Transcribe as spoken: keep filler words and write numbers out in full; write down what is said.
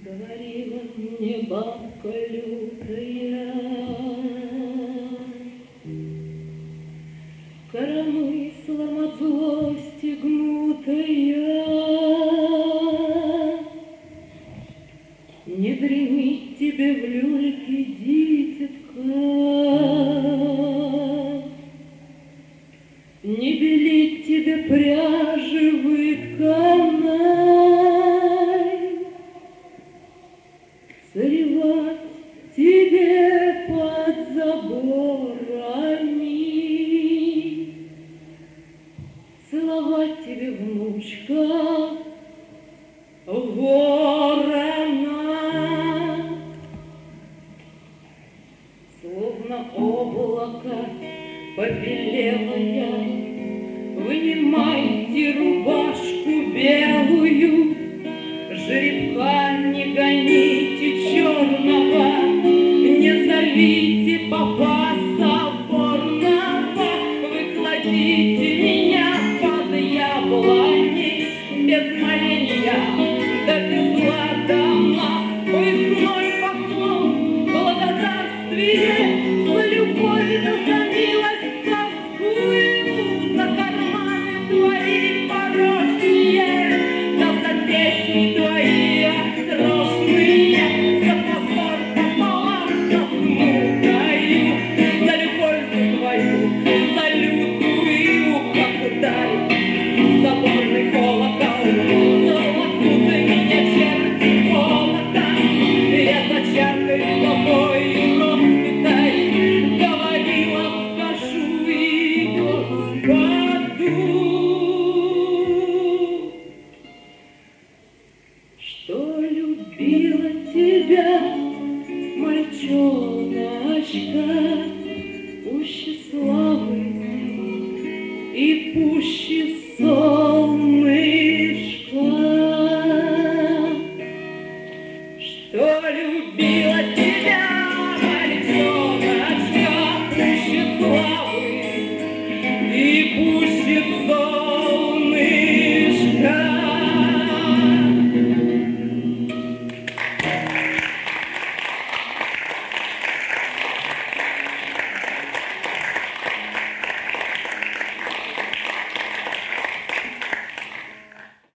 Говорила мне бабка лютая, коромыслом от злости гнутая, не дремить тебе в люльке, дитятка, не белить тебе пряжи вытканой, царевать тебе под заборами, целовать тебе, внучка, ворона. Словно облако побелела я, вынимайте рубашку белую, жеребка не гоните черного, не зовите попа соборного, вы кладите меня под яблони, без моления, да без ладана, поясной поклон, благодарствие за любовь да за милость царскую, за карманы твои порожние, да за песни твои острожные, за позор пополам со смутою, за любовь твою, за лютую, как ударь соборный колокол, золотуты меня черти молота, я за чаркой с тобою розпытай, говорила, скажу и Господу, что любила тебя, мальчоночка, пуще славы и пуще солнца.